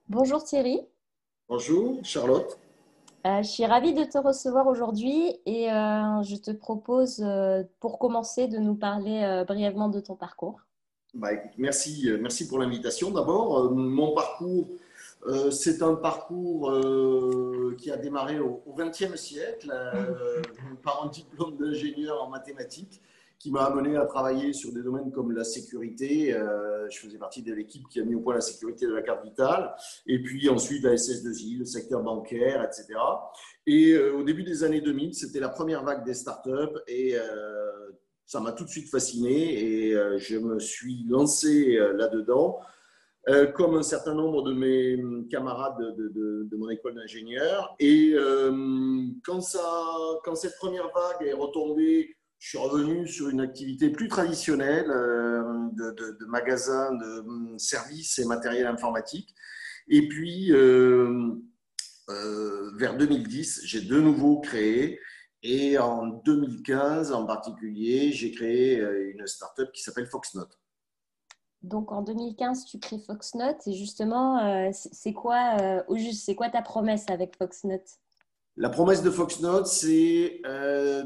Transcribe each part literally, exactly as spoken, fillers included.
Bonjour Thierry. Bonjour, Charlotte. Euh, je suis ravie de te recevoir aujourd'hui et euh, je te propose euh, pour commencer de nous parler euh, brièvement de ton parcours. Bah, écoute, merci, euh, merci pour l'invitation. D'abord, euh, mon parcours, euh, c'est un parcours euh, qui a démarré au vingtième siècle euh, par un diplôme d'ingénieur en mathématiques qui m'a amené à travailler sur des domaines comme la sécurité. Euh, je faisais partie de l'équipe qui a mis au point la sécurité de la carte vitale. Et puis ensuite la S S deux I, le secteur bancaire, et cetera. Et euh, au début des années deux mille, c'était la première vague des startups et euh, ça m'a tout de suite fasciné et euh, je me suis lancé euh, là-dedans. Euh, comme un certain nombre de mes camarades de, de, de mon école d'ingénieur. Et euh, quand, ça, quand cette première vague est retombée, je suis revenu sur une activité plus traditionnelle euh, de, de, de magasin de services et matériel informatique. Et puis, euh, euh, vers deux mille dix, j'ai de nouveau créé. Et en deux mille quinze, en particulier, j'ai créé euh, une startup qui s'appelle Foxnote. Donc en deux mille quinze, tu crées Foxnote et justement, euh, c'est c'est quoi, euh, au juste, c'est quoi ta promesse avec Foxnote? La promesse de Foxnote, c'est euh,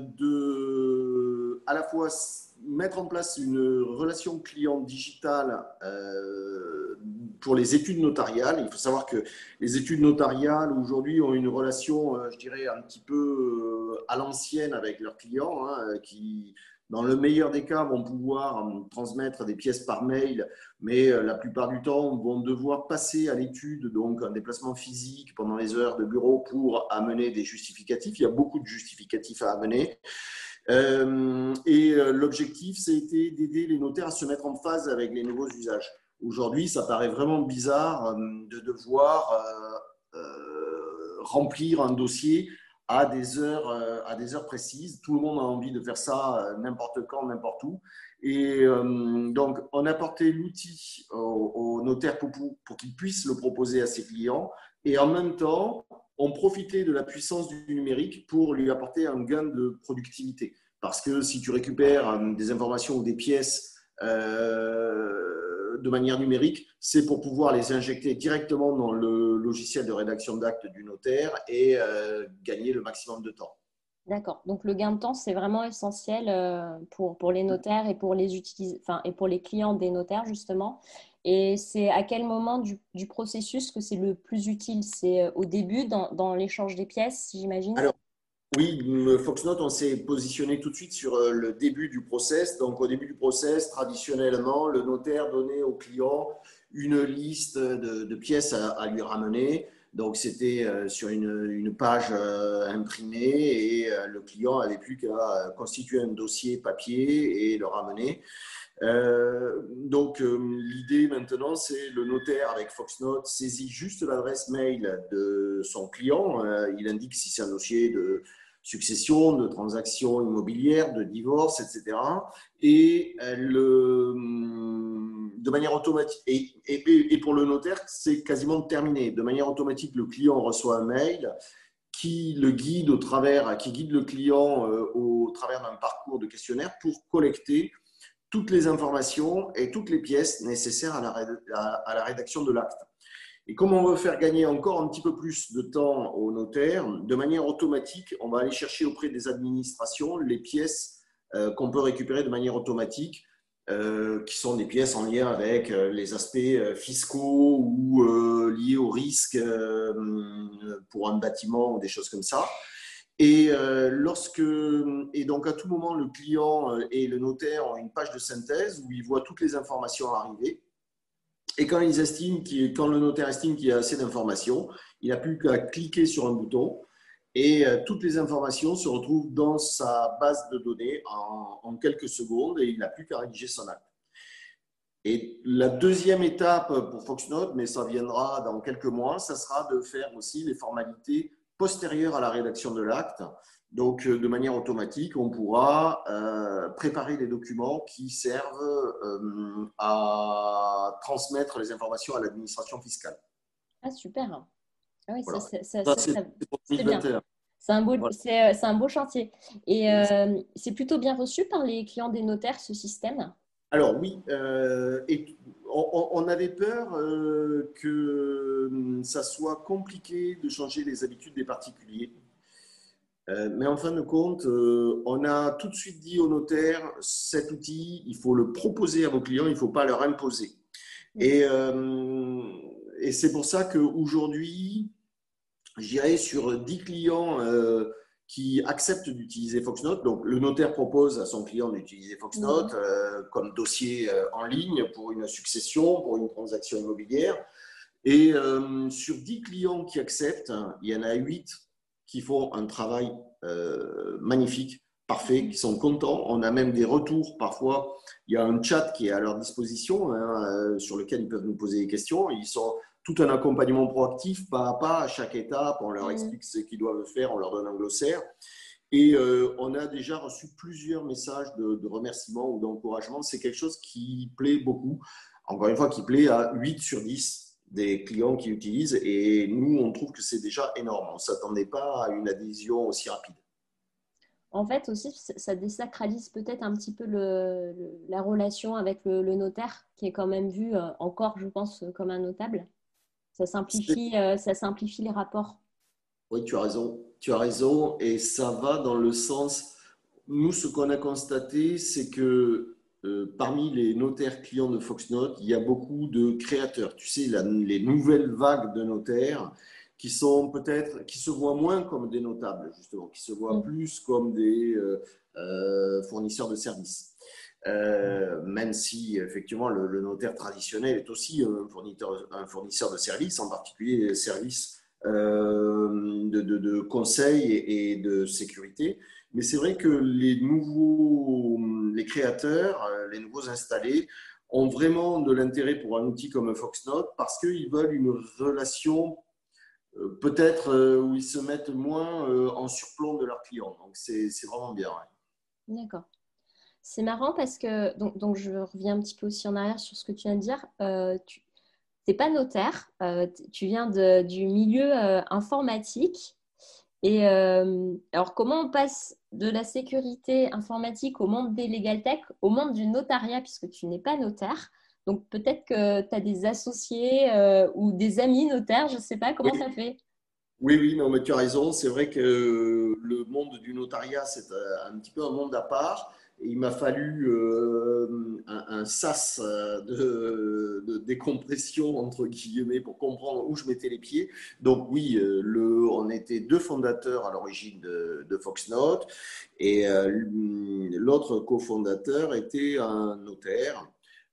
de à la fois mettre en place une relation client digitale euh, pour les études notariales. Il faut savoir que les études notariales aujourd'hui ont une relation, euh, je dirais, un petit peu euh, à l'ancienne avec leurs clients, hein, qui, dans le meilleur des cas, vont pouvoir euh, transmettre des pièces par mail, mais euh, la plupart du temps vont devoir passer à l'étude, donc un déplacement physique pendant les heures de bureau pour amener des justificatifs. Il y a beaucoup de justificatifs à amener. Euh, et euh, l'objectif, c'était d'aider les notaires à se mettre en phase avec les nouveaux usages. Aujourd'hui, ça paraît vraiment bizarre euh, de devoir euh, euh, remplir un dossier à des heures, euh, à des heures précises. Tout le monde a envie de faire ça euh, n'importe quand, n'importe où. Et euh, donc, on a apporté l'outil au, au notaire pour, pour qu'il puisse le proposer à ses clients. Et en même temps, on profitait de la puissance du numérique pour lui apporter un gain de productivité. Parce que si tu récupères euh, des informations ou des pièces euh, de manière numérique, c'est pour pouvoir les injecter directement dans le logiciel de rédaction d'actes du notaire et euh, gagner le maximum de temps. D'accord. Donc le gain de temps, c'est vraiment essentiel euh, pour, pour les notaires et pour les utilis- enfin, et pour les clients des notaires, justement. Et c'est à quel moment du, du processus que c'est le plus utile? C'est euh, au début, dans, dans l'échange des pièces, j'imagine? Alors, oui, Foxnote, on s'est positionné tout de suite sur euh, le début du process. Donc, au début du process, traditionnellement, le notaire donnait au client une liste de, de pièces à, à, lui ramener. Donc, c'était euh, sur une, une page euh, imprimée et euh, le client avait plus qu'à constituer un dossier papier et le ramener. Euh, donc, euh, l'idée maintenant, c'est le notaire avec Foxnote saisit juste l'adresse mail de son client. Euh, il indique si c'est un dossier de succession, de transaction immobilière, de divorce, et cetera. Et elle, euh, de manière automatique, et, et, et pour le notaire, c'est quasiment terminé. De manière automatique, le client reçoit un mail qui le guide au travers, qui guide le client euh, au travers d'un parcours de questionnaire pour collecter toutes les informations et toutes les pièces nécessaires à la, à la rédaction de l'acte. Et comme on veut faire gagner encore un petit peu plus de temps aux notaires, de manière automatique, on va aller chercher auprès des administrations les pièces euh, qu'on peut récupérer de manière automatique, euh, qui sont des pièces en lien avec euh, les aspects euh, fiscaux ou euh, liés au risque euh, pour un bâtiment ou des choses comme ça. Et, euh, lorsque, et donc à tout moment, le client et le notaire ont une page de synthèse où ils voient toutes les informations arriver. Et quand, ils estiment quand le notaire estime qu'il y a assez d'informations, il n'a plus qu'à cliquer sur un bouton et euh, toutes les informations se retrouvent dans sa base de données en, en quelques secondes et il n'a plus qu'à rédiger son acte. Et la deuxième étape pour Foxnote, mais ça viendra dans quelques mois, ça sera de faire aussi les formalités postérieures à la rédaction de l'acte. Donc, de manière automatique, on pourra euh, préparer les documents qui servent euh, à transmettre les informations à l'administration fiscale. Ah, super. Ah oui, ça, Voilà. ça, ça, Ça, ça, c'est ça- pour c'est bien. deux mille vingt et un. C'est un beau, Voilà. c'est, euh, c'est un beau chantier. Et euh, c'est plutôt bien reçu par les clients des notaires, ce système? Alors oui, euh, et on, on avait peur euh, que ça soit compliqué de changer les habitudes des particuliers. Euh, mais en fin de compte, euh, on a tout de suite dit au notaire, cet outil, il faut le proposer à vos clients, il ne faut pas leur imposer. Et, euh, et c'est pour ça qu'aujourd'hui, je dirais sur dix clients euh, qui acceptent d'utiliser Foxnote, donc le notaire propose à son client d'utiliser Foxnote euh, comme dossier euh, en ligne pour une succession, pour une transaction immobilière. Et euh, sur dix clients qui acceptent, il y en a huit qui font un travail euh, magnifique, parfait, qui sont contents. On a même des retours parfois. Il y a un chat qui est à leur disposition hein, euh, sur lequel ils peuvent nous poser des questions. Ils sont tout un accompagnement proactif, pas à pas, à chaque étape. On leur explique ce qu'ils doivent faire, on leur donne un glossaire. Et euh, on a déjà reçu plusieurs messages de, de remerciements ou d'encouragement. C'est quelque chose qui plaît beaucoup. Encore une fois, qui plaît à huit sur dix des clients qui utilisent. Et nous, on trouve que c'est déjà énorme. On ne s'attendait pas à une adhésion aussi rapide. En fait, aussi, ça désacralise peut-être un petit peu le, le, la relation avec le, le notaire, qui est quand même vu euh, encore, je pense, comme un notable. Ça simplifie, euh, ça simplifie les rapports. Oui, tu as raison. Tu as raison. Et ça va dans le sens. Nous, ce qu'on a constaté, c'est que euh, parmi les notaires clients de Foxnote, il y a beaucoup de créateurs. Tu sais, la, les nouvelles vagues de notaires qui sont peut-être, qui se voient moins comme des notables, justement, qui se voient Mm. plus comme des euh, euh, fournisseurs de services. Euh, même si effectivement le, le notaire traditionnel est aussi un fournisseur, un fournisseur de services, en particulier des services euh, de, de, de conseil et, et de sécurité. Mais c'est vrai que les nouveaux, les créateurs, les nouveaux installés ont vraiment de l'intérêt pour un outil comme Foxnote parce qu'ils veulent une relation euh, peut-être euh, où ils se mettent moins euh, en surplomb de leurs clients. Donc c'est vraiment bien. Ouais. D'accord. C'est marrant parce que, donc, donc je reviens un petit peu aussi en arrière sur ce que tu viens de dire. Euh, tu n'es pas notaire, euh, tu viens de, du milieu euh, informatique. Et euh, alors, comment on passe de la sécurité informatique au monde des legal tech, au monde du notariat, puisque tu n'es pas notaire. Donc, peut-être que tu as des associés euh, ou des amis notaires, je ne sais pas comment Oui, ça fait. oui, oui, non, mais tu as raison. C'est vrai que le monde du notariat, c'est un petit peu un monde à part. Et il m'a fallu euh, un, un sas de, de décompression, entre guillemets, pour comprendre où je mettais les pieds. Donc oui, euh, le, on était deux fondateurs à l'origine de, de Foxnote. Et euh, l'autre cofondateur était un notaire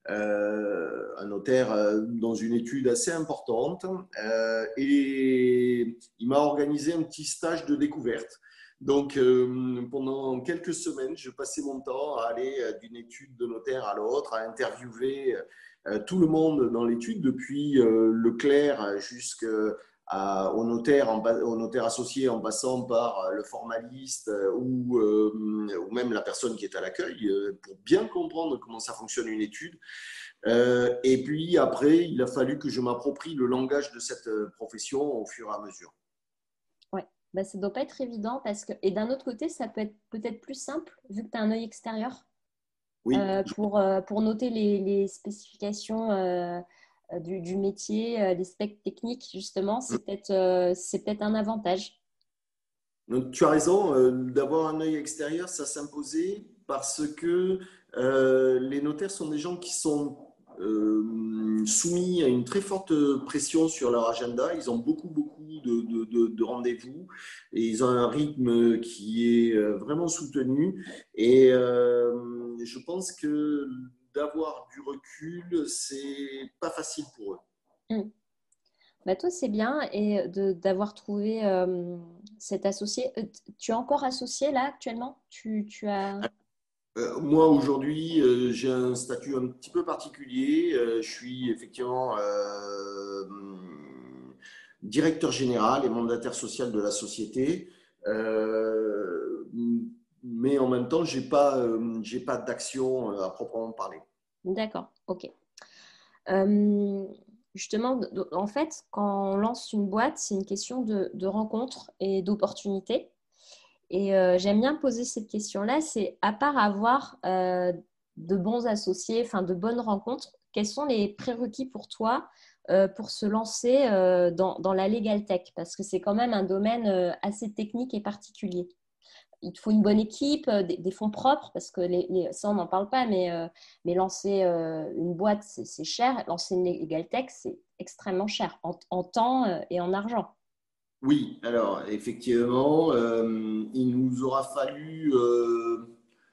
euh, un notaire euh, dans une étude assez importante euh, et il m'a organisé un petit stage de découverte. Donc, euh, pendant quelques semaines, je passais mon temps à aller euh, d'une étude de notaire à l'autre, à interviewer euh, tout le monde dans l'étude, depuis euh, le clerc jusqu'à à, au, notaire, en, au notaire associé en passant par le formaliste euh, ou, euh, ou même la personne qui est à l'accueil euh, pour bien comprendre comment ça fonctionne une étude. Euh, et puis après, il a fallu que je m'approprie le langage de cette profession au fur et à mesure. Ouais, bah, ça ne doit pas être évident parce que, et d'un autre côté, ça peut être peut-être plus simple vu que tu as un œil extérieur Oui, euh, pour, euh, pour noter les, les spécifications euh, du, du métier, euh, les specs techniques, justement, c'est peut-être euh, c'est peut-être un avantage. donc, tu as raison, euh, d'avoir un œil extérieur, ça s'imposait parce que euh, les notaires sont des gens qui sont euh, soumis à une très forte pression sur leur agenda. Ils ont beaucoup, beaucoup de, de, de, de rendez-vous et ils ont un rythme qui est euh, vraiment soutenu. Et euh, je pense que d'avoir du recul, c'est pas facile pour eux. Mm. Bah, toi, c'est bien et de, d'avoir trouvé euh, cet associé. Euh, Tu es encore associé là actuellement? Tu, tu as... Euh, moi, aujourd'hui, euh, j'ai un statut un petit peu particulier. Euh, je suis effectivement euh, directeur général et mandataire social de la société. Euh, mais en même temps, je n'ai pas, euh, j'ai pas d'action à proprement parler. D'accord, ok. Euh, justement, de- de- en fait, quand on lance une boîte, c'est une question de, de rencontre et d'opportunité. Et euh, j'aime bien poser cette question-là, c'est à part avoir euh, de bons associés, enfin de bonnes rencontres, quels sont les prérequis pour toi euh, pour se lancer euh, dans, dans la legal tech? Parce que c'est quand même un domaine euh, assez technique et particulier. Il te faut une bonne équipe, euh, des, des fonds propres, parce que les, les- ça, on n'en parle pas, mais, euh, mais lancer euh, une boîte, c'est c'est cher. Lancer une legal tech, c'est extrêmement cher en, en temps euh, et en argent. Oui, alors effectivement, euh, il nous aura fallu euh,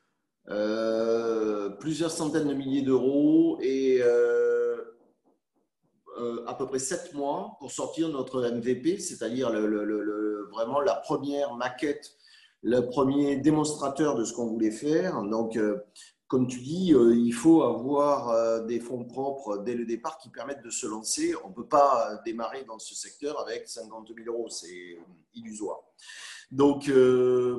euh, plusieurs centaines de milliers d'euros et euh, euh, à peu près sept mois pour sortir notre M V P, c'est-à-dire le, le, le, le, vraiment la première maquette, le premier démonstrateur de ce qu'on voulait faire. Donc, euh, comme tu dis, euh, il faut avoir euh, des fonds propres dès le départ qui permettent de se lancer. On ne peut pas démarrer dans ce secteur avec cinquante mille euros, c'est illusoire. Donc, euh,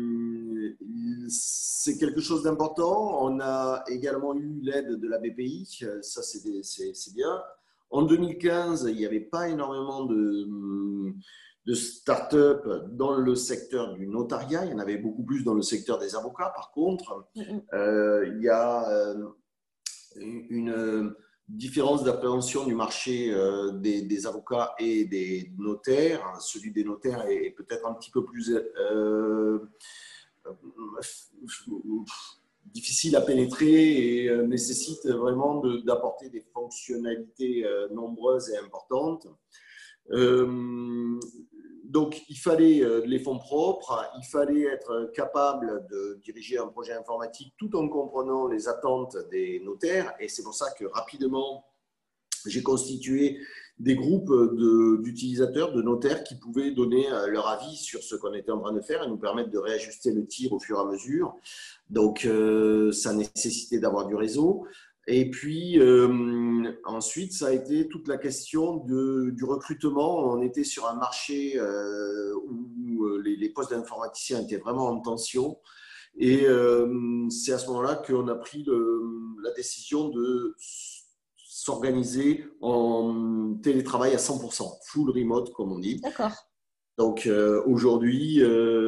c'est quelque chose d'important. On a également eu l'aide de la B P I, ça c'est bien. En deux mille quinze, il n'y avait pas énormément de, de start-up dans le secteur du notariat. Il y en avait beaucoup plus dans le secteur des avocats. Par contre, Mm, euh, il y a euh, une différence d'appréhension du marché euh, des, des avocats et des notaires. Celui des notaires est, est peut-être un petit peu plus euh, difficile à pénétrer et euh, nécessite vraiment d'apporter des fonctionnalités euh, nombreuses et importantes. Euh, donc, il fallait euh, les fonds propres, il fallait être capable de diriger un projet informatique tout en comprenant les attentes des notaires. Et c'est pour ça que rapidement, j'ai constitué des groupes d'utilisateurs, de, de notaires qui pouvaient donner leur avis sur ce qu'on était en train de faire et nous permettre de réajuster le tir au fur et à mesure. Donc, euh, ça nécessitait d'avoir du réseau. Et puis, euh, ensuite, ça a été toute la question de, du recrutement. On était sur un marché euh, où les, les postes d'informaticiens étaient vraiment en tension. Et euh, c'est à ce moment-là qu'on a pris le, la décision de s'organiser en télétravail à cent pour cent, full remote, comme on dit. d'accord. Donc euh, aujourd'hui,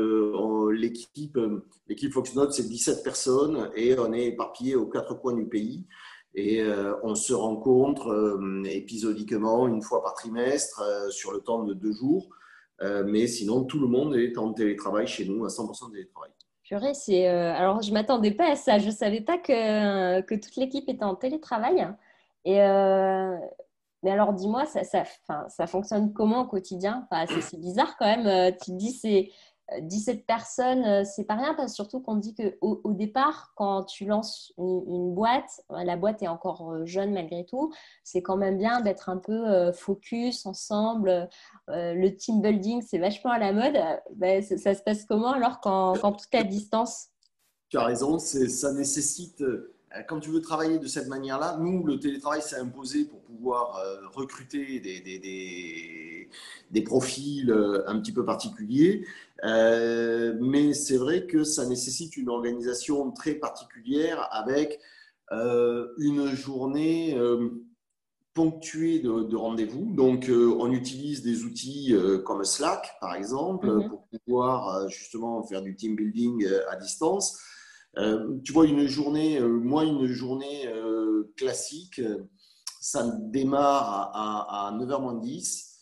euh, l'équipe l'équipe Foxnote, c'est dix-sept personnes et on est éparpillés aux quatre coins du pays. Et euh, on se rencontre euh, épisodiquement une fois par trimestre euh, sur le temps de deux jours. Euh, mais sinon, tout le monde est en télétravail chez nous, à cent pour cent de télétravail. Purée, c'est, euh, alors, je ne m'attendais pas à ça. Je ne savais pas que, que toute l'équipe était en télétravail. Et, euh, mais alors, dis-moi, ça, ça, enfin, ça fonctionne comment au quotidien? Enfin, c'est c'est bizarre quand même. Euh, Tu te dis, c'est euh, dix-sept personnes, euh, c'est pas rien, parce que surtout qu'on dit qu'au au départ, quand tu lances une, une boîte, euh, la boîte est encore euh, jeune malgré tout, c'est quand même bien d'être un peu euh, focus ensemble. Euh, le team building, c'est vachement à la mode. Euh, ben, ça, ça se passe comment alors quand, quand tout est à distance? Tu as raison, ça nécessite, euh, quand tu veux travailler de cette manière-là, nous, le télétravail s'est imposé pour pouvoir euh, recruter des, des, des, des profils euh, un petit peu particuliers. Euh, mais c'est vrai que ça nécessite une organisation très particulière avec euh, une journée euh, ponctuée de, de rendez-vous. Donc, euh, on utilise des outils euh, comme Slack, par exemple, Mhm. pour pouvoir euh, justement faire du team building euh, à distance. Euh, tu vois, une journée, euh, moi, une journée euh, classique, euh, ça démarre à, à, à neuf heures moins dix,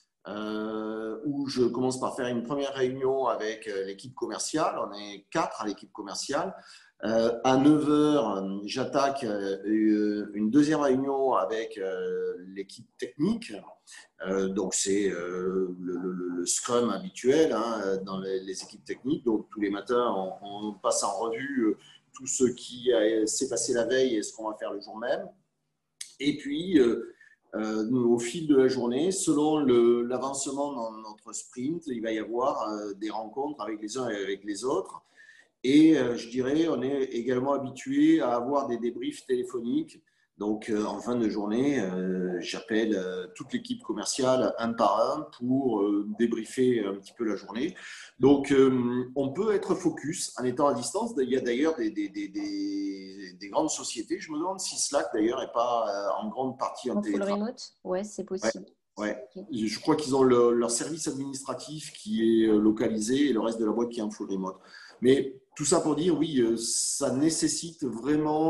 euh, où je commence par faire une première réunion avec euh, l'équipe commerciale. On est quatre à l'équipe commerciale. Euh, à neuf heures, j'attaque euh, une deuxième réunion avec euh, l'équipe technique. Euh, donc, c'est euh, le, le, le, Scrum habituel hein, dans les, les, équipes techniques. Donc, tous les matins, on, on passe en revue euh, tout ce qui s'est passé la veille et ce qu'on va faire le jour même. Et puis, euh, euh, au fil de la journée, selon l'avancement dans notre sprint, il va y avoir euh, des rencontres avec les uns et avec les autres. Et euh, je dirais, on est également habitué à avoir des débriefs téléphoniques. Donc, euh, en fin de journée, euh, j'appelle euh, toute l'équipe commerciale un par un pour euh, débriefer un petit peu la journée. Donc, euh, on peut être focus en étant à distance. Il y a d'ailleurs des, des, des, des, des grandes sociétés. Je me demande si Slack, d'ailleurs, n'est pas euh, en grande partie en En full télétravail. remote? Ouais, c'est Ouais, possible. ouais. Ok. Je crois qu'ils ont le- leur service administratif qui est euh, localisé et le reste de la boîte qui est en full remote. Mais tout ça pour dire, oui, euh, ça nécessite vraiment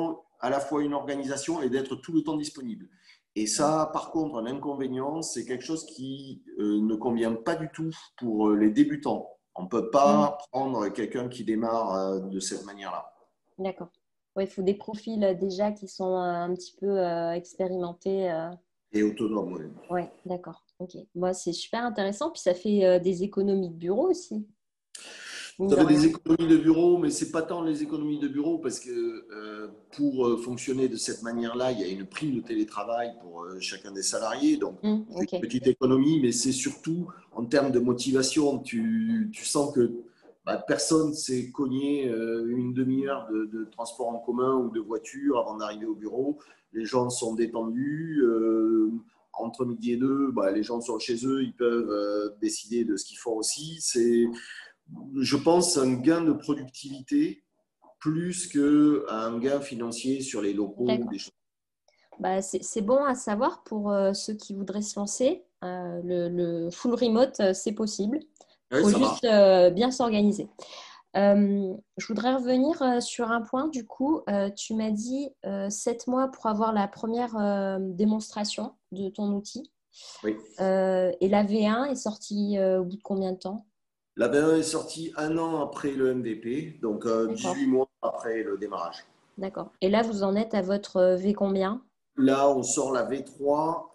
à la fois une organisation et d'être tout le temps disponible. Et ça, par contre, un inconvénient, c'est quelque chose qui euh, ne convient pas du tout pour les débutants. On ne peut Mm. pas prendre quelqu'un qui démarre euh, de cette manière-là. D'accord. Ouais, il faut des profils euh, déjà qui sont euh, un petit peu euh, expérimentés. euh. Et autonome, oui. Ouais, d'accord. Ok. Moi, c'est super intéressant. Puis ça fait euh, des économies de bureau aussi, mine Ça de fait des rien. économies de bureau, mais c'est pas tant les économies de bureau parce que euh, pour euh, fonctionner de cette manière-là, il y a une prime de télétravail pour euh, chacun des salariés. Donc, Mm, c'est ok. une petite économie, mais c'est surtout en termes de motivation. Tu, tu sens que bah, personne s'est cogné euh, une demi-heure de, de transport en commun ou de voiture avant d'arriver au bureau. Les gens sont détendus. Euh, entre midi et deux, bah, les gens sont chez eux, ils peuvent euh, décider de ce qu'ils font aussi. C'est je pense, un gain de productivité plus qu'un gain financier sur les locaux ou D'accord. des choses. Bah, c'est c'est bon à savoir pour euh, ceux qui voudraient se lancer. Euh, le, le full remote, euh, c'est possible. Il Oui, faut ça marche. juste euh, bien s'organiser. Euh, je voudrais revenir euh, sur un point. Du coup, euh, tu m'as dit euh, sept mois pour avoir la première euh, démonstration de ton outil. Oui. Euh, et la V un est sortie euh, au bout de combien de temps? La V un est sortie un an après le M V P, donc euh, D'accord, dix-huit mois après le démarrage. d'accord. Et là, vous en êtes à votre euh, V combien? Là, on sort la V trois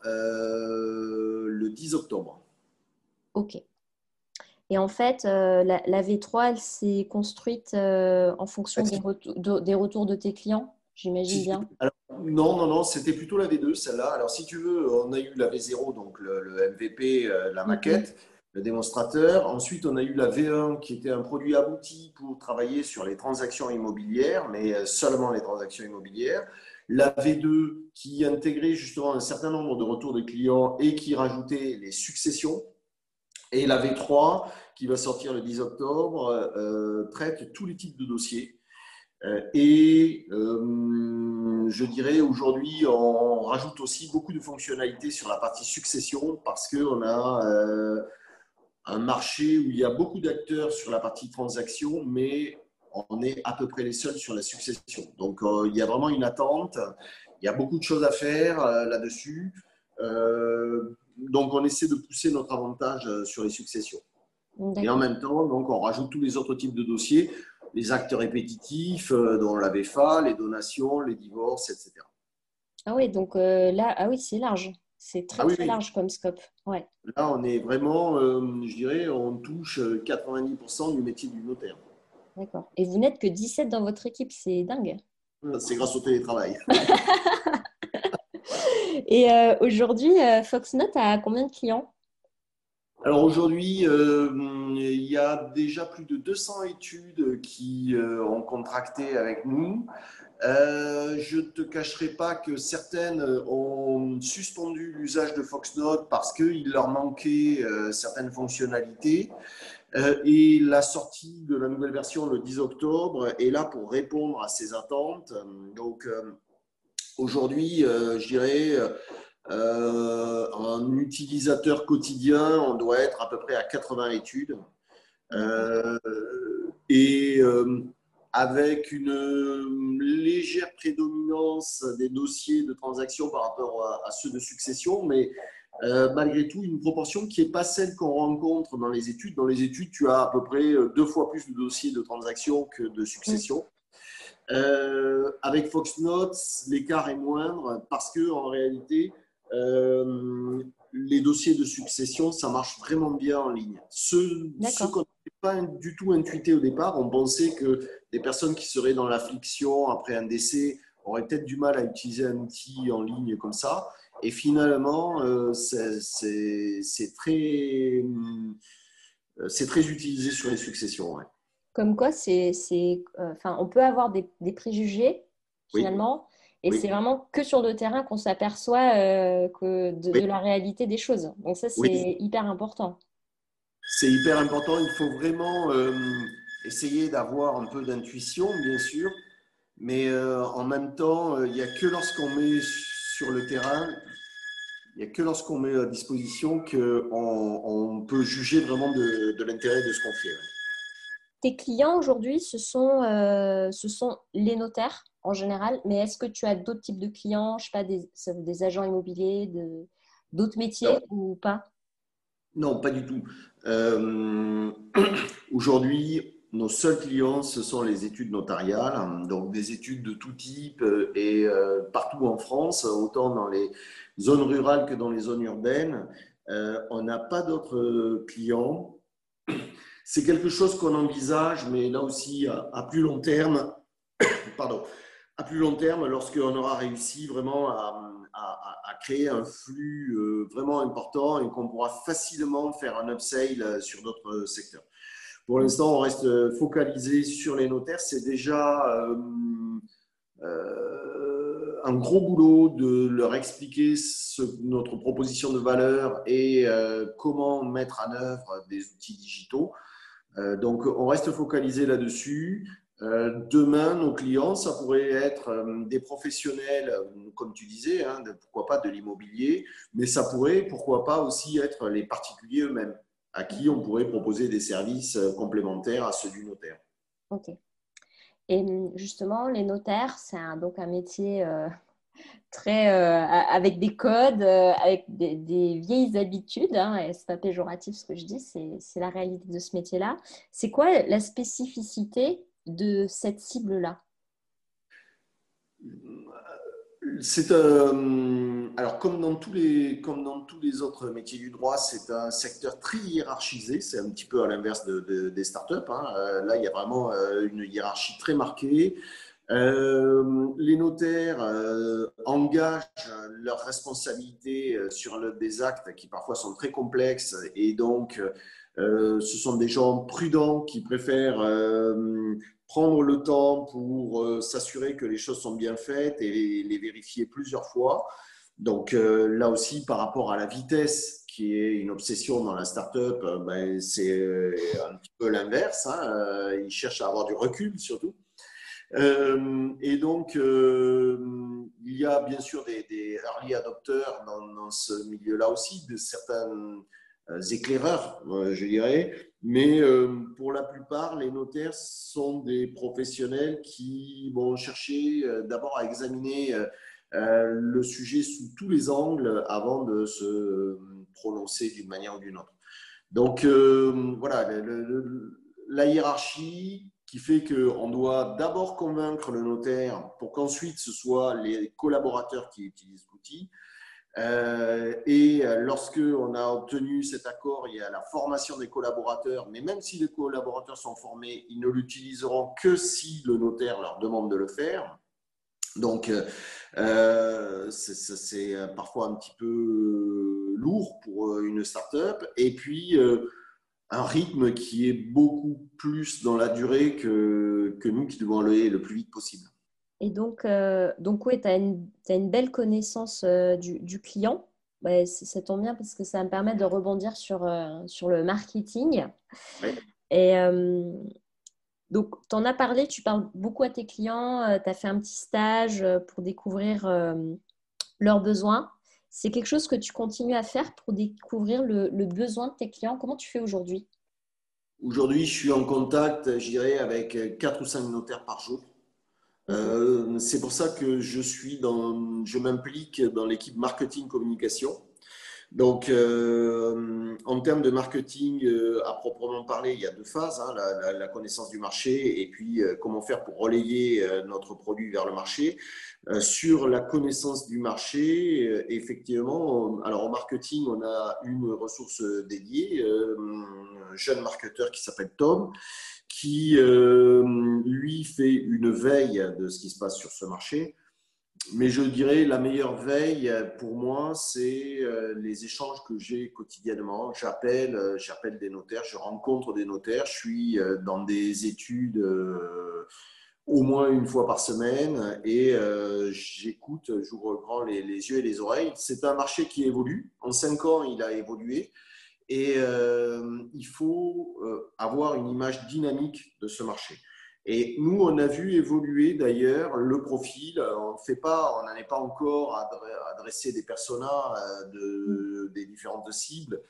euh, le dix octobre. Ok. Et en fait, euh, la, la V trois, elle s'est construite euh, en fonction des, retours de, des retours de tes clients, j'imagine Si tu- bien. alors, non, non, non, c'était plutôt la V deux, celle-là. Alors, si tu veux, on a eu la V zéro, donc le, le M V P, euh, la Mhm. maquette, le démonstrateur. Ensuite, on a eu la V un, qui était un produit abouti pour travailler sur les transactions immobilières, mais euh, seulement les transactions immobilières. La V deux, qui intégrait justement un certain nombre de retours de clients et qui rajoutait les successions. Et la V trois, qui va sortir le dix octobre, euh, traite tous les types de dossiers. Euh, et euh, je dirais aujourd'hui, on rajoute aussi beaucoup de fonctionnalités sur la partie succession parce qu'on a euh, un marché où il y a beaucoup d'acteurs sur la partie transaction, mais on est à peu près les seuls sur la succession. Donc euh, il y a vraiment une attente, il y a beaucoup de choses à faire euh, là-dessus. Euh, donc on essaie de pousser notre avantage euh, sur les successions. Et en D'accord. même temps, donc, on rajoute tous les autres types de dossiers, les actes répétitifs, euh, dont la V F A, les donations, les divorces, et cetera. Ah oui, donc euh, là, ah oui, c'est large. C'est très Ah oui, très oui, large comme scope. Ouais, là, on est vraiment, euh, je dirais, on touche quatre-vingt-dix pour cent du métier du notaire. d'accord. Et vous n'êtes que dix-sept dans votre équipe, c'est dingue. C'est grâce au télétravail. Et euh, aujourd'hui, euh, Foxnote a combien de clients? Alors aujourd'hui, euh, il y a déjà plus de deux cents études qui euh, ont contracté avec nous. Euh, je ne te cacherai pas que certaines ont suspendu l'usage de Foxnote parce qu'il leur manquait euh, certaines fonctionnalités. Euh, et la sortie de la nouvelle version le dix octobre est là pour répondre à ces attentes. Donc euh, aujourd'hui, euh, je dirais, euh, un utilisateur quotidien, on doit être à peu près à quatre-vingts études. D'accord. Euh, et euh, avec une légère prédominance des dossiers de transaction par rapport à, à ceux de succession, mais euh, malgré tout, une proportion qui n'est pas celle qu'on rencontre dans les études. Dans les études, tu as à peu près deux fois plus de dossiers de transaction que de Mm. succession. Euh, avec Foxnote, l'écart est moindre parce que en réalité, euh, les dossiers de succession, ça marche vraiment bien en ligne. Ce, ce D'accord. qu'on n'avait pas du tout intuité au départ, on pensait que des personnes qui seraient dans l'affliction après un décès auraient peut-être du mal à utiliser un outil en ligne comme ça. Et finalement, euh, c'est, c'est, c'est très, euh, c'est très utilisé sur les successions. Ouais. Comme quoi, c'est, c'est, euh, enfin, on peut avoir des, des préjugés Oui, finalement, et c'est oui, vraiment que sur le terrain qu'on s'aperçoit euh, que de, oui, de la réalité des choses. Donc ça, oui. c'est hyper important. C'est hyper important. Il faut vraiment euh, essayer d'avoir un peu d'intuition, bien sûr, mais euh, en même temps, euh, il n'y a que lorsqu'on met sur le terrain, il n'y a que lorsqu'on met à disposition qu'on on peut juger vraiment de, de l'intérêt de ce qu'on fait. tes clients aujourd'hui, ce sont, euh, ce sont les notaires en général, mais est-ce que tu as d'autres types de clients, je sais pas, des, des agents immobiliers, de, d'autres métiers Alors, ou pas? non, pas du tout. Euh, Aujourd'hui, nos seuls clients, ce sont les études notariales, hein, donc des études de tout type euh, et euh, partout en France, autant dans les zones rurales que dans les zones urbaines. Euh, on n'a pas d'autres euh, clients. C'est quelque chose qu'on envisage, mais là aussi à, à plus long terme, pardon, à plus long terme, lorsqu'on aura réussi vraiment à, à- à créer un flux euh, vraiment important et qu'on pourra facilement faire un upsell sur d'autres secteurs. Pour l'instant, on reste focalisé sur les notaires. C'est déjà euh, euh, un gros boulot de leur expliquer ce- notre proposition de valeur et euh, comment mettre en œuvre des outils digitaux. Euh, donc, on reste focalisé là-dessus. Euh, demain, nos clients, ça pourrait être euh, des professionnels, euh, comme tu disais, hein, de, pourquoi pas de l'immobilier, mais ça pourrait, pourquoi pas aussi être les particuliers eux-mêmes, à qui on pourrait proposer des services euh, complémentaires à ceux du notaire. Ok. Et hum, justement, les notaires, c'est un, donc un métier euh, très euh, avec des codes, euh, avec des, des vieilles habitudes, hein, et c'est pas péjoratif ce que je dis, c'est, c'est la réalité de ce métier-là. C'est quoi la spécificité de cette cible-là? C'est euh, alors comme dans tous les comme dans tous les autres métiers du droit, c'est un secteur très hiérarchisé. C'est un petit peu à l'inverse de, de- des startups, hein. Euh, là, il y a vraiment euh, une hiérarchie très marquée. Euh, les notaires euh, engagent leurs responsabilités euh, sur le- des actes qui parfois sont très complexes et donc euh, ce sont des gens prudents qui préfèrent euh, prendre le temps pour euh, s'assurer que les choses sont bien faites et les, les vérifier plusieurs fois. Donc euh, là aussi, par rapport à la vitesse qui est une obsession dans la startup, euh, ben, c'est euh, un petit peu l'inverse, hein. Euh, ils cherchent à avoir du recul surtout. Euh, et donc, euh, il y a bien sûr des, des early adopters dans, dans ce milieu-là aussi, de certains euh, éclaireurs, euh, je dirais. Mais euh, pour la plupart, les notaires sont des professionnels qui vont chercher euh, d'abord à examiner euh, euh, le sujet sous tous les angles avant de se prononcer d'une manière ou d'une autre. Donc, euh, voilà, le, le, la hiérarchie qui fait qu'on doit d'abord convaincre le notaire pour qu'ensuite ce soit les collaborateurs qui utilisent l'outil. Euh, et lorsque on a obtenu cet accord, il y a la formation des collaborateurs, mais même si les collaborateurs sont formés, ils ne l'utiliseront que si le notaire leur demande de le faire. Donc, euh, c'est parfois un petit peu lourd pour une start-up. Et puis, euh, un rythme qui est beaucoup plus dans la durée que, que nous qui devons aller le plus vite possible. Et donc, euh, donc oui, tu as une, t'as une belle connaissance euh, du, du client. Ouais, c- ça tombe bien parce que ça me permet de rebondir sur, euh, sur le marketing. Ouais. Et euh, donc, tu en as parlé, tu parles beaucoup à tes clients, tu as fait un petit stage euh, pour découvrir euh, leurs besoins. C'est quelque chose que tu continues à faire pour découvrir le, le besoin de tes clients. Comment tu fais aujourd'hui? Aujourd'hui, je suis en contact, je dirais, avec quatre ou cinq notaires par jour. Ok. Euh, c'est pour ça que je suis dans, je m'implique dans l'équipe marketing communication. Donc, euh, en termes de marketing euh, à proprement parler, il y a deux phases, hein, la, la- la connaissance du marché et puis euh, comment faire pour relayer euh, notre produit vers le marché. Euh, sur la connaissance du marché, euh, effectivement, on- alors en marketing, on a une ressource dédiée, euh, un jeune marketeur qui s'appelle Tom, qui euh, lui fait une veille de ce qui se passe sur ce marché. Mais je dirais la meilleure veille pour moi, c'est euh, les échanges que j'ai quotidiennement. J'appelle, euh, j'appelle des notaires, je rencontre des notaires, je suis euh, dans des études euh, au moins une fois par semaine et euh, j'écoute, j'ouvre grand les, les yeux et les oreilles. C'est un marché qui évolue. En cinq ans, il a évolué et euh, il faut euh, avoir une image dynamique de ce marché. Et nous, on a vu évoluer d'ailleurs le profil. On fait pas, on n'en est pas encore à adresser des personas euh, de, des différentes cibles.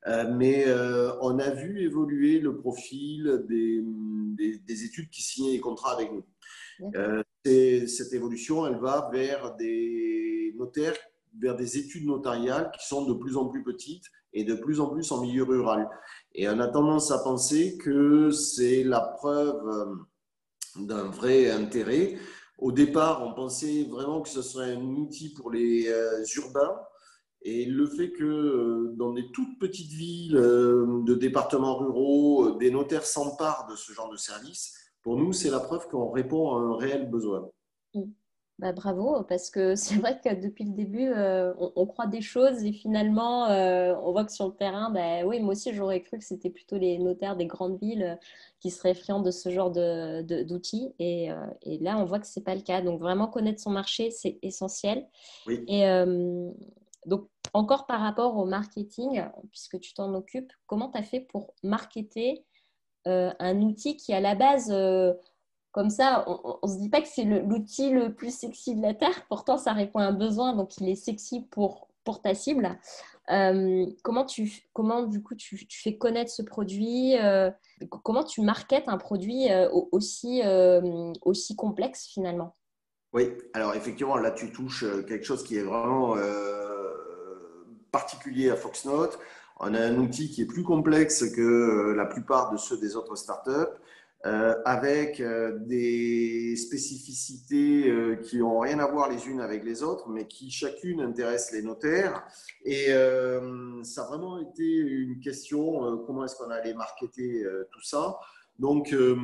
Euh, mais euh, on a vu évoluer le profil des, des, des études qui signaient les contrats avec nous. Euh, cette évolution, elle va vers des notaires, vers des études notariales qui sont de plus en plus petites et de plus en plus en milieu rural. Et on a tendance à penser que c'est la preuve d'un vrai intérêt. Au départ, on pensait vraiment que ce serait un outil pour les euh, urbains. Et le fait que euh, dans des toutes petites villes euh, de départements ruraux, euh, des notaires s'emparent de ce genre de service, pour nous, c'est la preuve qu'on répond à un réel besoin. Mm. Bah, bravo, parce que c'est vrai que depuis le début, euh, on, on croit des choses et finalement, euh, on voit que sur le terrain, bah, oui, moi aussi, j'aurais cru que c'était plutôt les notaires des grandes villes euh, qui seraient friands de ce genre de, de- d'outils. Et, euh, et là, on voit que c'est pas le cas. Donc, vraiment connaître son marché, c'est essentiel. Oui. Et euh, donc, encore par rapport au marketing, puisque tu t'en occupes, comment tu as fait pour marketer euh, un outil qui, à la base, euh, comme ça, on ne se dit pas que c'est le- l'outil le plus sexy de la Terre, pourtant ça répond à un besoin, donc il est sexy pour, pour ta cible. Euh, comment tu, comment du coup tu, tu fais connaître ce produit, euh, comment tu marketes un produit euh, au- aussi, euh, aussi complexe finalement? Oui, alors effectivement, là, tu touches euh, quelque chose qui est vraiment euh, particulier à Foxnote. On a un outil qui est plus complexe que euh, la plupart de ceux des autres startups, euh, avec euh, des spécificités euh, qui n'ont rien à voir les unes avec les autres, mais qui chacune intéressent les notaires. Et euh, ça a vraiment été une question, euh, comment est-ce qu'on allait marketer euh, tout ça? Donc, euh,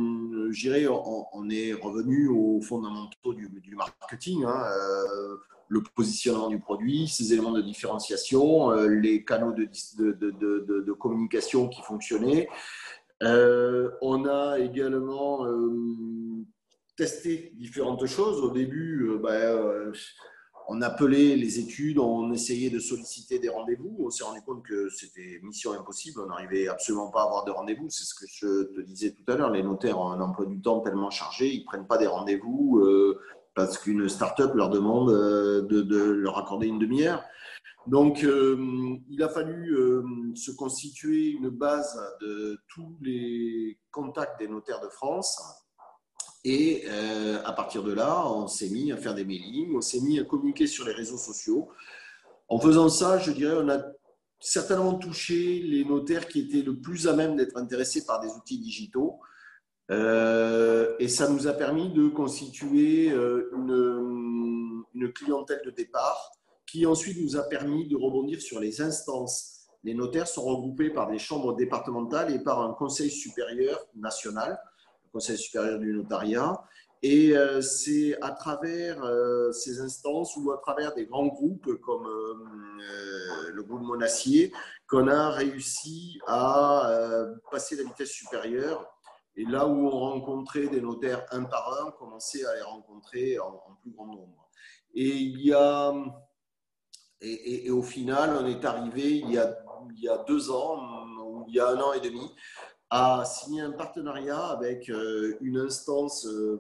je dirais, on, on est revenu aux fondamentaux du, du marketing, hein, euh, le positionnement du produit, ses éléments de différenciation, euh, les canaux de, de, de, de, de communication qui fonctionnaient. Euh, on a également euh, testé différentes choses. Au début, euh, bah, euh, on appelait les études, on essayait de solliciter des rendez-vous. On s'est rendu compte que c'était mission impossible. On n'arrivait absolument pas à avoir de rendez-vous. C'est ce que je te disais tout à l'heure. Les notaires ont un emploi du temps tellement chargé, ils ne prennent pas des rendez-vous euh, parce qu'une start-up leur demande euh, de, de leur accorder une demi-heure. Donc, euh, il a fallu euh, se constituer une base de tous les contacts des notaires de France. Et euh, à partir de là, on s'est mis à faire des mailings, on s'est mis à communiquer sur les réseaux sociaux. En faisant ça, je dirais, on a certainement touché les notaires qui étaient le plus à même d'être intéressés par des outils digitaux. Euh, et ça nous a permis de constituer euh, une, une clientèle de départ qui ensuite nous a permis de rebondir sur les instances. Les notaires sont regroupés par des chambres départementales et par un conseil supérieur national, le conseil supérieur du notariat. Et euh, c'est à travers euh, ces instances ou à travers des grands groupes comme euh, le groupe Monacier qu'on a réussi à euh, passer la vitesse supérieure. Et là où on rencontrait des notaires un par un, on commençait à les rencontrer en, en plus grand nombre. Et il y a et, et, et, au final, on est arrivé il y a, il y a deux ans, ou il y a un an et demi, à signer un partenariat avec euh, une instance euh,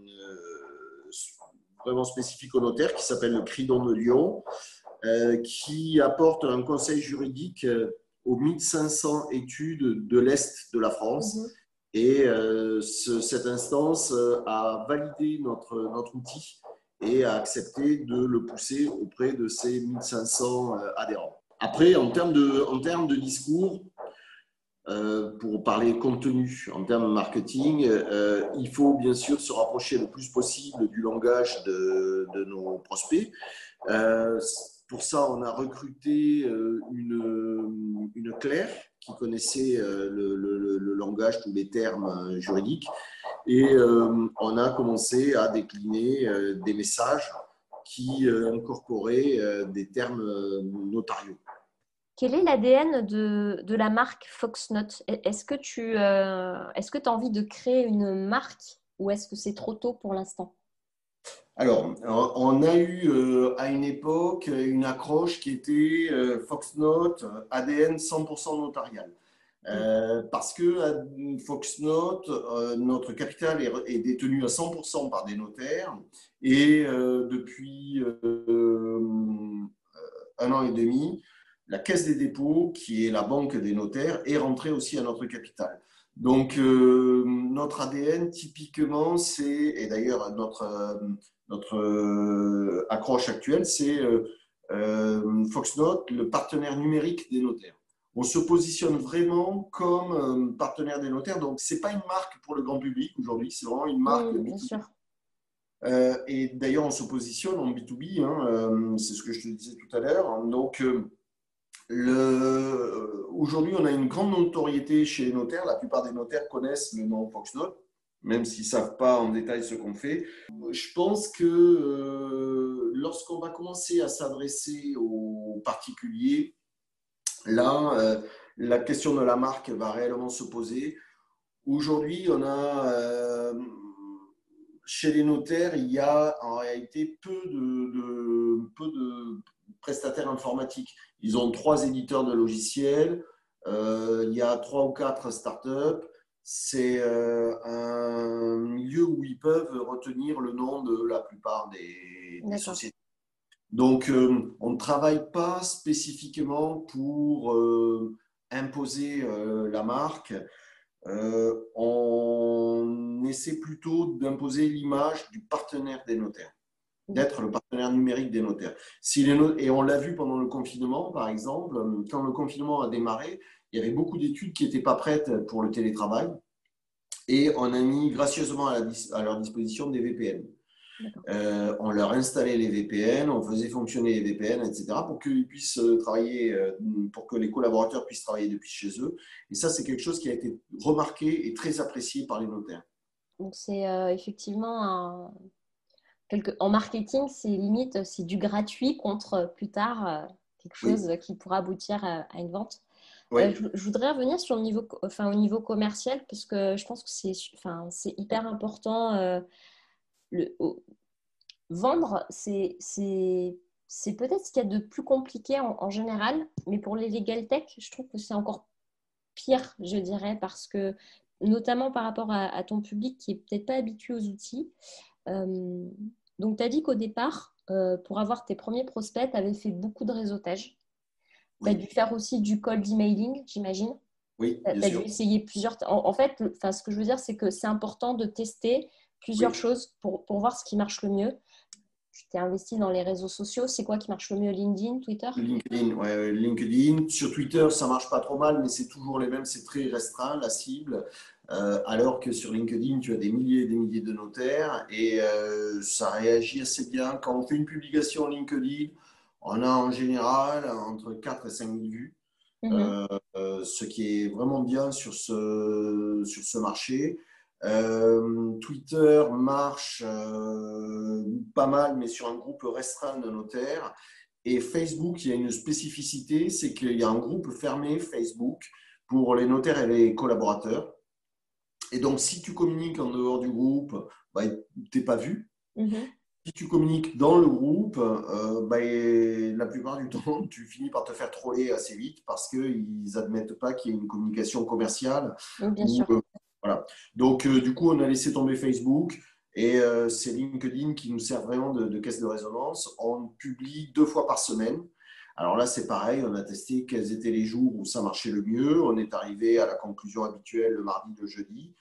vraiment spécifique aux notaires qui s'appelle le Cridon de Lyon, euh, qui apporte un conseil juridique euh, aux mille cinq cents études de l'Est de la France. Mhm. Et euh, ce, cette instance euh, a validé notre, notre outil et a accepté de le pousser auprès de ces mille cinq cents euh, adhérents. Après, en termes de, en termes de discours, euh, pour parler contenu, en termes marketing, euh, il faut bien sûr se rapprocher le plus possible du langage de, de nos prospects. Euh, pour ça, on a recruté euh, une, une clerc qui connaissait euh, le, le, le, langage, tous les termes juridiques. Et euh, on a commencé à décliner euh, des messages qui euh, incorporaient euh, des termes euh, notariaux. Quel est l'A D N de, de la marque Foxnote? Est-ce que tu euh, est-ce que tu as envie de créer une marque ou est-ce que c'est trop tôt pour l'instant? Alors, on a eu euh, à une époque une accroche qui était euh, Foxnote A D N cent pour cent notarial. Euh, parce que à Foxnote, euh, notre capital est, est détenu à cent pour cent par des notaires et euh, depuis euh, un an et demi, la Caisse des dépôts, qui est la banque des notaires, est rentrée aussi à notre capital. Donc, euh, notre A D N, typiquement, c'est, et d'ailleurs, notre, euh, notre euh, accroche actuelle, c'est euh, euh, Foxnote, le partenaire numérique des notaires. On se positionne vraiment comme euh, partenaire des notaires. Donc, ce n'est pas une marque pour le grand public aujourd'hui, c'est vraiment une marque Mmh, bien B deux B. sûr. Euh, et d'ailleurs, on se positionne en B deux B, hein, euh, c'est ce que je te disais tout à l'heure. Donc, euh, le... aujourd'hui, on a une grande notoriété chez les notaires. La plupart des notaires connaissent le nom Foxnote, même s'ils ne savent pas en détail ce qu'on fait. Je pense que euh, lorsqu'on va commencer à s'adresser aux particuliers, là, euh, la question de la marque va réellement se poser. Aujourd'hui, on a, euh, chez les notaires, il y a en réalité peu de, de, peu de prestataires informatiques. Ils ont trois éditeurs de logiciels, euh, il y a trois ou quatre startups. C'est euh, un milieu où ils peuvent retenir le nom de la plupart des, des D'accord. sociétés. Donc, euh, on ne travaille pas spécifiquement pour euh, imposer euh, la marque. Euh, on essaie plutôt d'imposer l'image du partenaire des notaires, d'être D'accord. le partenaire numérique des notaires. Si les no- et on l'a vu pendant le confinement, par exemple, quand le confinement a démarré, il y avait beaucoup d'études qui n'étaient pas prêtes pour le télétravail et on a mis gracieusement à, la dis- à leur disposition des V P N. D'accord. Euh, on leur installait les V P N, on faisait fonctionner les V P N, et cetera, pour qu'ils puissent travailler, euh, pour que les collaborateurs puissent travailler depuis chez eux. Et ça, c'est quelque chose qui a été remarqué et très apprécié par les notaires. Donc, c'est euh, effectivement un... quelque... en marketing, c'est limite, c'est du gratuit contre euh, plus tard euh, quelque Oui, chose qui pourra aboutir à, à une vente. Euh, oui, je, je voudrais revenir sur le niveau, co- enfin, au niveau commercial parce que je pense que c'est, enfin, c'est hyper important. Euh, le, au- vendre, c'est, c'est, c'est peut-être ce qu'il y a de plus compliqué en, en général, mais pour les legal tech, je trouve que c'est encore pire, je dirais, parce que notamment par rapport à, à ton public qui est peut-être pas habitué aux outils. Euh, donc, tu as dit qu'au départ, euh, pour avoir tes premiers prospects, tu avais fait beaucoup de réseautage. Tu as dû oui, faire aussi du cold emailing, j'imagine. oui, Tu bien as dû sûr. essayer plusieurs. En, en fait, le- enfin, ce que je veux dire, c'est que c'est important de tester plusieurs Oui, choses pour, pour voir ce qui marche le mieux. Tu t'es investi dans les réseaux sociaux. C'est quoi qui marche le mieux? LinkedIn, Twitter? LinkedIn, ouais, LinkedIn. Sur Twitter, ça marche pas trop mal, mais c'est toujours les mêmes, c'est très restreint, la cible. Euh, alors que sur LinkedIn, tu as des milliers et des milliers de notaires et euh, ça réagit assez bien. Quand on fait une publication LinkedIn, on a en général entre quatre et cinq mille vues, Mhm. euh, euh, ce qui est vraiment bien sur ce, sur ce marché. Euh, Twitter marche euh, pas mal, mais sur un groupe restreint de notaires. Et Facebook, il y a une spécificité, c'est qu'il y a un groupe fermé Facebook pour les notaires et les collaborateurs. Et donc, si tu communiques en dehors du groupe, bah, tu n'es pas vu. Mhm. Si tu communiques dans le groupe, euh, bah, la plupart du temps, tu finis par te faire troller assez vite parce qu'ils n'admettent pas qu'il y ait une communication commerciale. Oui, bien Ou, sûr. euh, voilà. Donc, euh, du coup, on a laissé tomber Facebook et euh, c'est LinkedIn qui nous sert vraiment de, de caisse de résonance. On publie deux fois par semaine. Alors là, c'est pareil, on a testé quels étaient les jours où ça marchait le mieux. On est arrivé à la conclusion habituelle le mardi, le jeudi.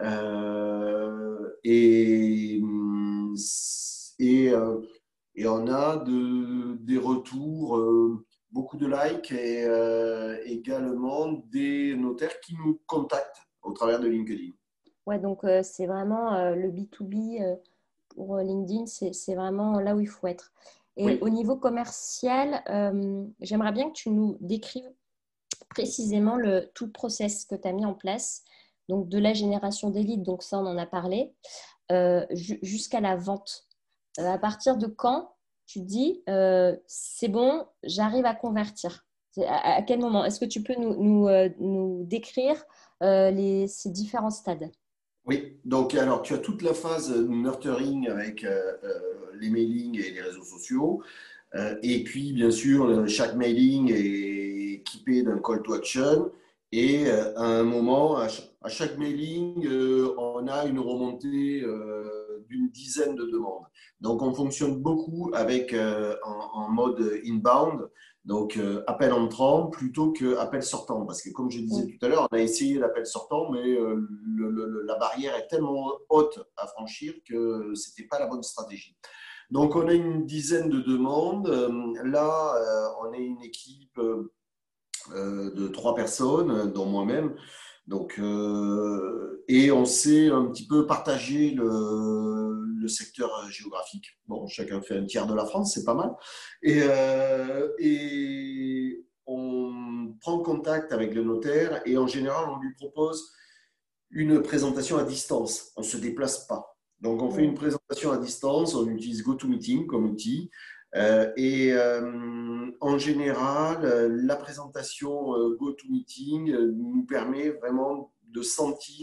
Euh, et hum, et, euh, et on a de, des retours, euh, beaucoup de likes et euh, également des notaires qui nous contactent au travers de LinkedIn. Ouais, donc euh, c'est vraiment euh, le B deux B euh, pour euh, LinkedIn, c'est, c'est vraiment là où il faut être. Et au Oui, niveau commercial, euh, j'aimerais bien que tu nous décrives précisément le, tout le process que tu as mis en place. Donc de la génération des leads, donc ça on en a parlé, euh, ju- jusqu'à la vente. Euh, à partir de quand tu dis euh, c'est bon, j'arrive à convertir? C'est- À, à quel moment? Est-ce que tu peux nous, nous, euh, nous décrire euh, les, ces différents stades? oui. Donc, alors, tu as toute la phase nurturing avec euh, euh, les mailings et les réseaux sociaux. Euh, et puis, bien sûr, chaque mailing est équipé d'un call to action. Et euh, à un moment, à chaque, à chaque mailing, euh, on a une remontée euh, d'une dizaine de demandes. Donc, on fonctionne beaucoup avec euh, en, en mode inbound. Donc, euh, appel entrant plutôt qu'appel sortant. Parce que, comme je disais Mm. tout à l'heure, on a essayé l'appel sortant, mais euh, le, le, la barrière est tellement haute à franchir que ce n'était pas la bonne stratégie. Donc, on a une dizaine de demandes. Là, euh, on est une équipe euh, de trois personnes, dont moi-même. Donc, euh, et on s'est un petit peu partagé le, le secteur géographique. Bon, chacun fait un tiers de la France, c'est pas mal. Et, euh, et on prend contact avec le notaire et en général, on lui propose une présentation à distance. On ne se déplace pas. Donc, on fait une Mm. présentation à distance, on utilise GoToMeeting comme outil. Euh, et euh, en général, euh, la présentation euh, GoToMeeting euh, nous permet vraiment de sentir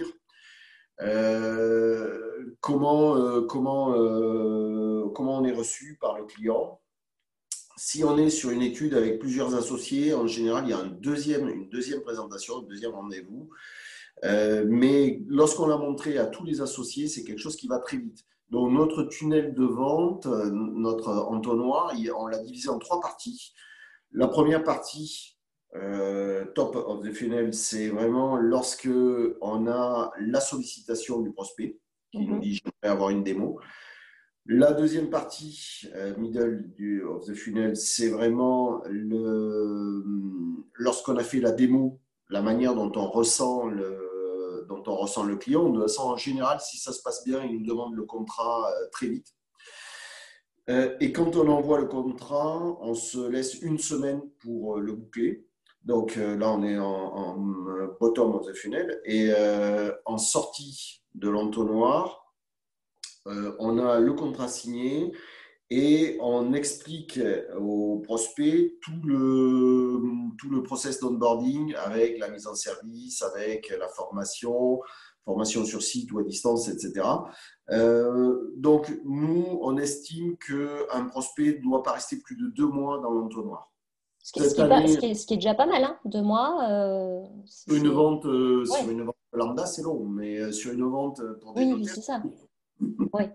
euh, comment, euh, comment, euh, comment on est reçu par le client. Si on est sur une étude avec plusieurs associés, en général, il y a un deuxième, une deuxième présentation, un deuxième rendez-vous. Euh, mais lorsqu'on l'a montré à tous les associés, c'est quelque chose qui va très vite. Donc, notre tunnel de vente, euh, notre entonnoir, on l'a divisé en trois parties. La première partie, euh, top of the funnel, c'est vraiment lorsque on a la sollicitation du prospect qui nous Mhm. dit j'aimerais avoir une démo. La deuxième partie, euh, middle du, of the funnel, c'est vraiment le, lorsqu'on a fait la démo, la manière dont on ressent le, dont on ressent le client. De toute façon, en général, si ça se passe bien, il nous demande le contrat euh, très vite. Euh, et quand on envoie le contrat, on se laisse une semaine pour euh, le boucler. Donc euh, là, on est en, en bottom of the funnel. Et euh, en sortie de l'entonnoir, euh, on a le contrat signé et on explique au prospect tout le, tout le process d'onboarding avec la mise en service, avec la formation, formation sur site ou à distance, et cetera. Euh, donc, nous, on estime qu'un prospect ne doit pas rester plus de deux mois dans l'entonnoir. Ce qui, ce Cette qui est pas, ce année, qui est, ce qui est déjà pas mal, hein. Deux mois, euh, sur une c'est... vente, euh, sur Ouais. une vente lambda, c'est long, mais sur une vente pour des Oui, oui, notaires, c'est ça. Ouais.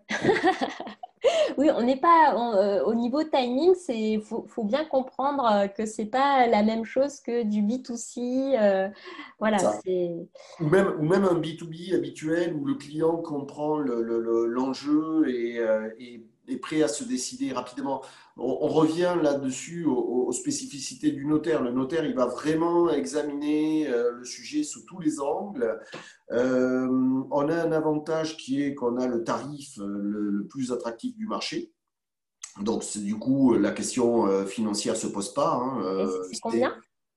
Oui, on n'est pas on, euh, au niveau timing, c'est faut, faut bien comprendre euh, que c'est pas la même chose que du B deux C. Euh, voilà, ça. c'est Ou même, ou même un B deux B habituel où le client comprend le- le- le- l'enjeu et, euh, et est prêt à se décider rapidement. On, on revient là-dessus aux, aux spécificités du notaire. Le notaire, il va vraiment examiner euh, le sujet sous tous les angles. Euh, on a un avantage qui est qu'on a le tarif euh, le, le plus attractif du marché. Donc, c'est- du coup, la question euh, financière ne se pose pas, hein. et c'est Euh, c'est c'est combien?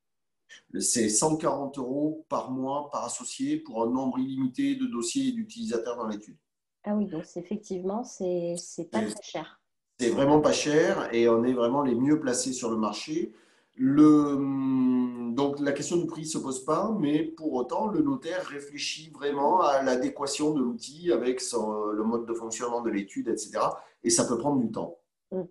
c'est cent quarante euros par mois par associé pour un nombre illimité de dossiers et d'utilisateurs dans l'étude. Ah oui, donc c'est effectivement c'est c'est pas très cher. C'est vraiment pas cher et on est vraiment les mieux placés sur le marché. Le, donc la question du prix ne se pose pas, mais pour autant, le notaire réfléchit vraiment à l'adéquation de l'outil avec son, le mode de fonctionnement de l'étude, et cetera. Et ça peut prendre du temps. Mm.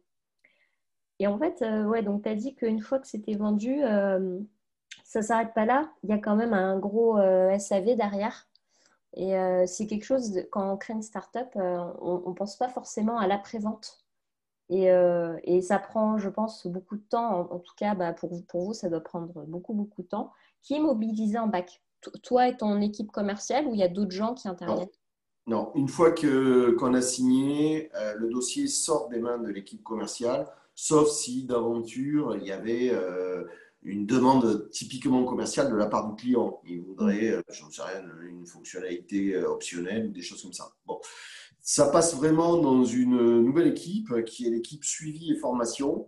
Et en fait, euh, ouais, donc tu as dit qu'une fois que c'était vendu, euh, ça s'arrête pas là. Il y a quand même un gros euh, S A V derrière. Et euh, c'est quelque chose, de- quand on crée une startup, euh, on ne pense pas forcément à l'après-vente. Et, euh, et ça prend, je pense, beaucoup de temps. En, en tout cas, bah, pour, vous- pour vous, ça doit prendre beaucoup, beaucoup de temps. Qui est mobilisé en bac? To- Toi et ton équipe commerciale ou il y a d'autres gens qui Non, interviennent? non. Une fois que, qu'on a signé, euh, le dossier sort des mains de l'équipe commerciale, sauf si d'aventure il y avait euh, une demande typiquement commerciale de la part du client. Il Mm. voudrait, euh, j'en sais rien, une fonctionnalité euh, optionnelle ou des choses comme ça. Bon, ça passe vraiment dans une nouvelle équipe qui est l'équipe suivi et formation.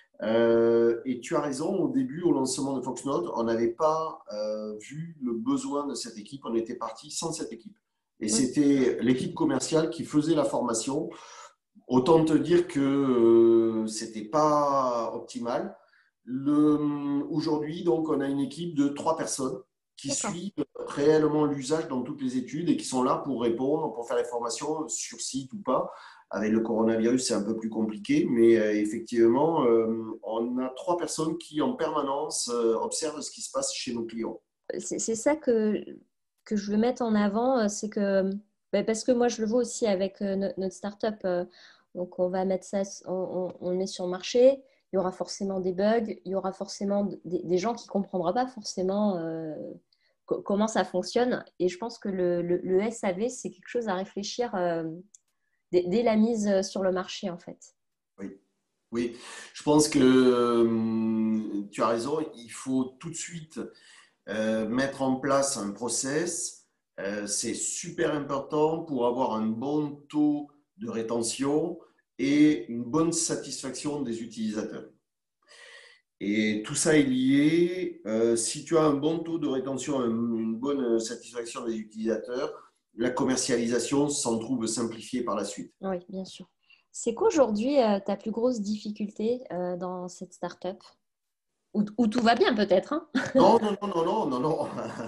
Euh, et tu as raison, au début, au lancement de Foxnote, on n'avait pas euh, vu le besoin de cette équipe. On était parti sans cette équipe. Et Mm. c'était l'équipe commerciale qui faisait la formation. Autant te dire que euh, c'était pas optimal. Le, aujourd'hui, donc, on a une équipe de trois personnes qui D'accord. suivent réellement l'usage dans toutes les études et qui sont là pour répondre, pour faire les formations sur site ou pas. Avec le coronavirus, c'est un peu plus compliqué, mais euh, effectivement, euh, on a trois personnes qui en permanence euh, observent ce qui se passe chez nos clients. C'est c'est ça que, que je veux mettre en avant, euh, c'est que, bah, parce que moi je le vois aussi avec euh, no- notre startup, euh, donc on va mettre ça, on, on- on le met sur le marché, il y aura forcément des bugs, il y aura forcément des, des gens qui ne comprendront pas forcément euh, co- comment ça fonctionne. Et je pense que le, le, le S A V, c'est quelque chose à réfléchir euh, dès, dès la mise sur le marché, en fait. Oui. Oui, je pense que euh, tu as raison. Il faut tout de suite euh, mettre en place un process. Euh, c'est super important pour avoir un bon taux de rétention et une bonne satisfaction des utilisateurs. Et tout ça est lié. Euh, si tu as un bon taux de rétention, une bonne satisfaction des utilisateurs, la commercialisation s'en trouve simplifiée par la suite. Oui, bien sûr. C'est qu'aujourd'hui, euh, ta plus grosse difficulté euh, dans cette startup? Où, où tout va bien peut-être, hein? Non, non, non, non, non, non, non.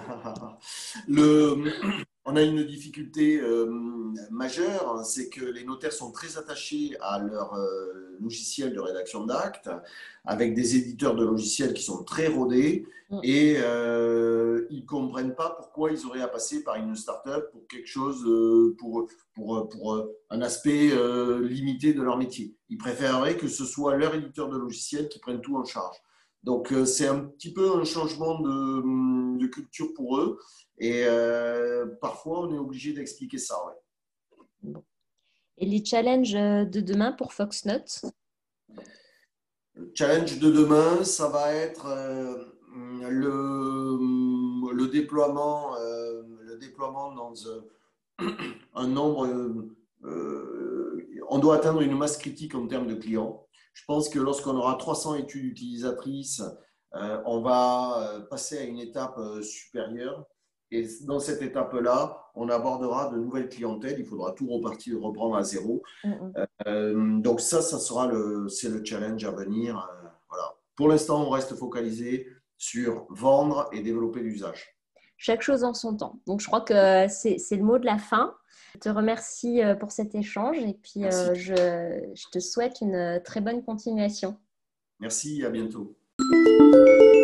Le, on a une difficulté euh, majeure, c'est que les notaires sont très attachés à leur euh, logiciel de rédaction d'actes, avec des éditeurs de logiciels qui sont très rodés, Mm. et euh, ils ne comprennent pas pourquoi ils auraient à passer par une start-up pour quelque chose, euh, pour, pour, pour un aspect euh, limité de leur métier. Ils préféreraient que ce soit leur éditeur de logiciel qui prenne tout en charge. Donc, euh, c'est un petit peu un changement de, de culture pour eux. Et euh, parfois, on est obligé d'expliquer ça. Ouais. Bon. Et les challenges euh, de demain pour Foxnote? Le challenge de demain, ça va être euh, le, le déploiement, euh, le déploiement dans un, un nombre. Euh, euh, on doit atteindre une masse critique en termes de clients. Je pense que lorsqu'on aura trois cents études utilisatrices, euh, on va passer à une étape euh, supérieure. Et dans cette étape-là, on abordera de nouvelles clientèles. Il faudra tout repartir, reprendre à zéro. Mm, mm. Euh, donc ça, ça sera le, c'est le challenge à venir. Euh, voilà. Pour l'instant, on reste focalisé sur vendre et développer l'usage. Chaque chose en son temps. Donc, je crois que c'est, c'est le mot de la fin. Je te remercie euh, pour cet échange et puis Merci. euh, je, je te souhaite une euh, très bonne continuation. Merci, à bientôt.